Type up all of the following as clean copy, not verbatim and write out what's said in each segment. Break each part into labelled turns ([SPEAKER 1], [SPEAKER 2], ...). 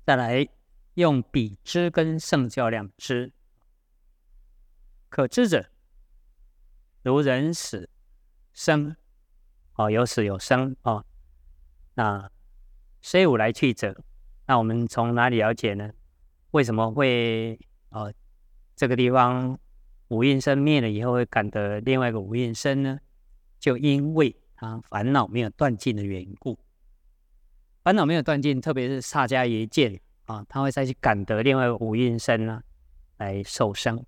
[SPEAKER 1] 再来用比知跟圣教两知。可知者，如人死生，有死有生那虽无来去者，那我们从哪里了解呢？为什么会这个地方五蕴生灭了以后会感得另外一个五蕴生呢？就因为他烦恼没有断尽的缘故。烦恼没有断尽，特别是萨迦耶见他会再去感得另外一个五蕴生来受生。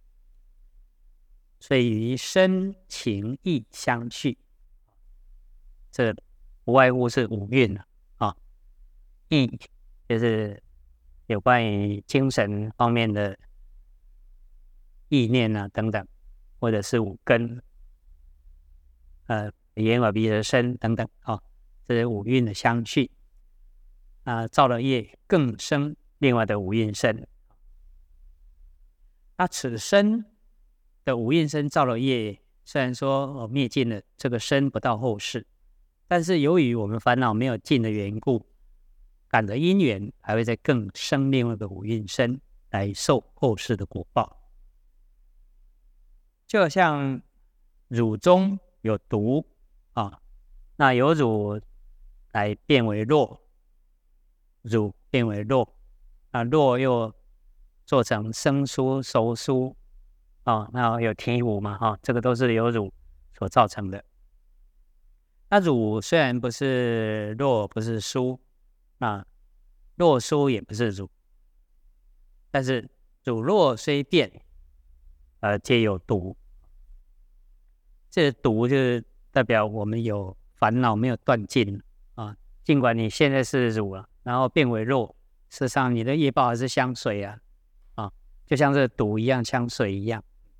[SPEAKER 1] 所以与身情意相续，这不外乎是五蕴意就是有关于精神方面的意念等等，或者是五根眼耳鼻舌身等等这是五蕴的相续造了业更生另外的五蕴身。那此身的五蕴身造了业，虽然说灭尽了，这个身不到后世，但是由于我们烦恼没有尽的缘故，感得因缘还会再更生另外一个五蕴身来受后世的果报。就好像乳中有毒那由乳来变为弱，乳变为弱，弱又做成生酥熟酥那有醍醐嘛这个都是由乳所造成的。那乳虽然不是弱不是酥弱酥也不是乳，但是乳弱虽变皆有毒。这毒就是代表我们有烦恼没有断尽尽管你现在是乳了，然后变为弱，事实上你的业报还是相随就像这毒一样相随一样。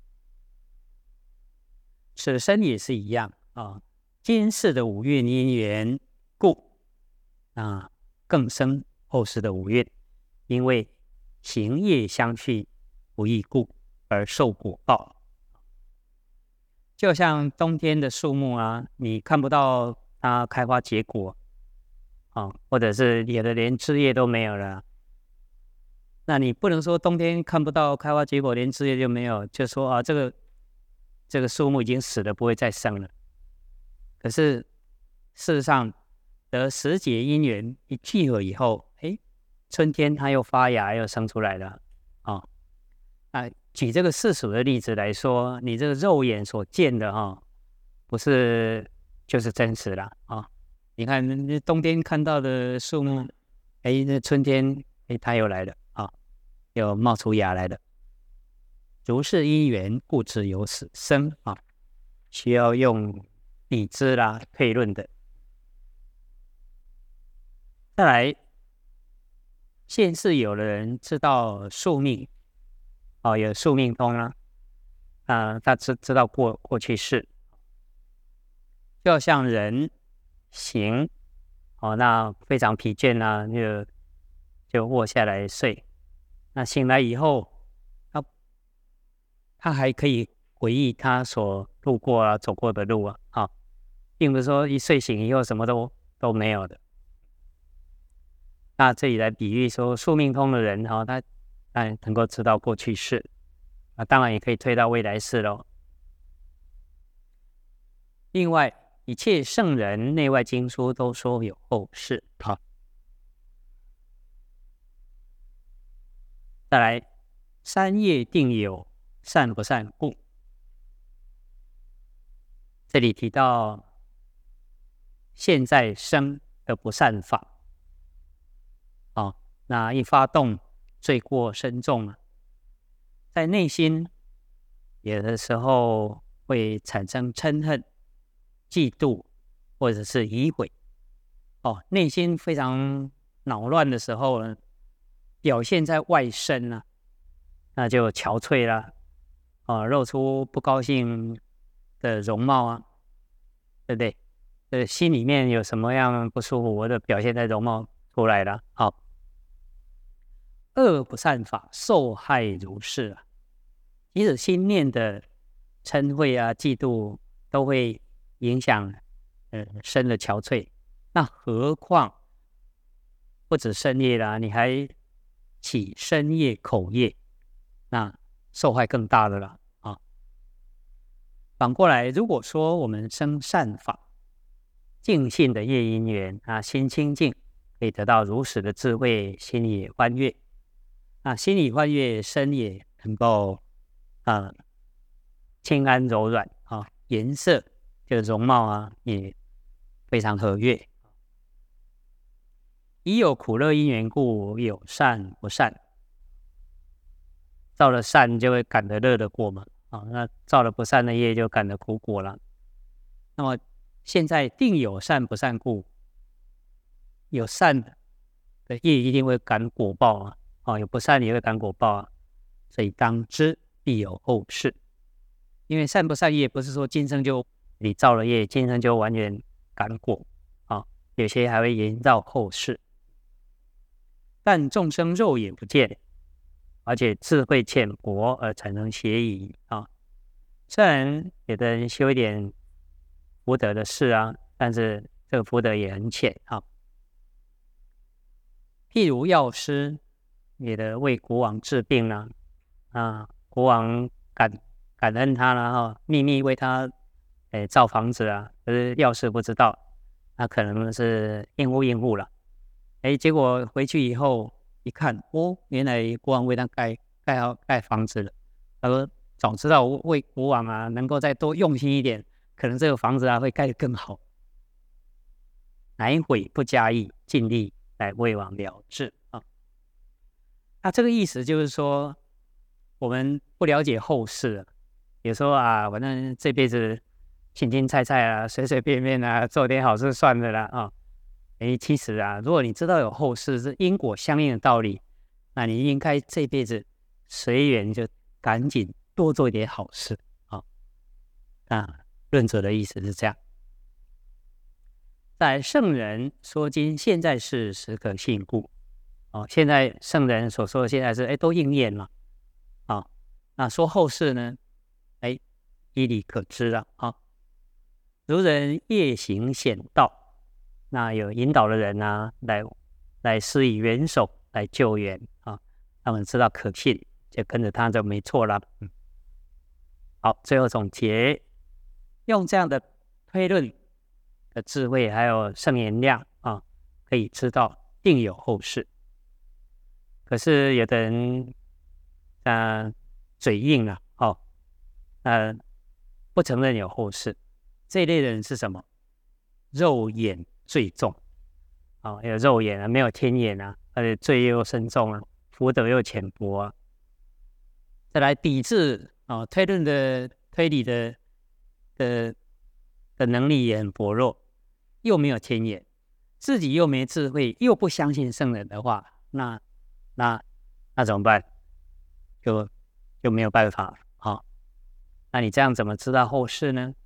[SPEAKER 1] 此身也是一样今世的五蕴因缘故更生后世的五蕴，因为行业相续不异故而受果报。就像冬天的树木你看不到它开花结果或者是有的连枝叶都没有了，那你不能说冬天看不到开花结果连枝叶就没有，就说这个树木已经死了，不会再生了。可是事实上得时节因缘一聚合以后春天它又发芽又生出来了举这个世俗的例子来说，你这个肉眼所见的不是就是真实了你看冬天看到的树木那春天它又来了又冒出芽来了。如是因缘故知有死生需要用理知推论的。再来，现世有的人知道宿命有宿命通他知道过去世，就好像人行那非常疲倦就卧下来睡，那醒来以后他还可以回忆他所路过走过的路并不是说一睡醒以后什么都没有的。那这里来比喻说宿命通的人他能够知道过去世当然也可以推到未来世咯。另外一切圣人内外经书都说有后世再来，三业定有善不善故。这里提到现在生的不善法那一发动罪过深重在内心有的时候会产生嗔恨、嫉妒或者是疑悔内心非常恼乱的时候呢，表现在外身那就憔悴了露出不高兴的容貌对不对？心里面有什么样不舒服，我的表现在容貌出来了恶不善法，受害如是即使心念的嗔恚嫉妒都会影响身的憔悴，那何况不止身业你还起身业、口业，那受害更大的了啊。反过来，如果说我们生善法，净信的业因缘啊，心清净，可以得到如实的智慧，心也欢悦。啊，心里欢悦，身也能够轻安柔软啊，颜色这个容貌啊也非常和悦。已有苦乐因缘故，有善不善。造了善就会感得乐的果嘛，那造了不善的业就感得苦果了。那么现在定有善不善故，有善的业一定会感果报啊，有不善也会感果报啊，所以当知必有后世。因为善不善业不是说今生就你造了业，今生就完全感果啊，有些还会延到后世。但众生肉眼不见，而且智慧浅薄而产生邪疑啊。虽然有的人修一点福德的事啊，但是这个福德也很浅啊。譬如药师也的为国王治病啦，国王感恩他了哈，秘密为他造房子啊，可是药师不知道，那可能是应付了，结果回去以后一看，原来国王为他盖房子了。他说早知道为国王啊，能够再多用心一点，可能这个房子啊会盖得更好。乃悔不加意，尽力来为王了治啊。那这个意思就是说，我们不了解后事了，有时候啊，反正这辈子青青菜菜啊，随随便便啊，做点好事算了啦啊。其实啊，如果你知道有后事是因果相应的道理，那你应该这辈子随缘就赶紧多做一点好事啊。论者的意思是这样。在圣人说今现在是时可信故，现在圣人所说的现在是都应验了啊。那说后世呢，依理可知了啊。如人夜行险道，那有引导的人啊，来施以援手来救援啊，他们知道可信，就跟着他就没错了。好，最后总结，用这样的推论的智慧还有圣言量啊，可以知道定有后世。可是有的人嘴硬了不承认有后世。这一类的人是什么？肉眼最重有肉眼啊，没有天眼啊，而且罪业又深重啊，福德又浅薄啊。再来抵制推论的推理的能力也很薄弱，又没有天眼，自己又没智慧，又不相信圣人的话，那怎么办？就没有办法那你这样怎么知道后事呢？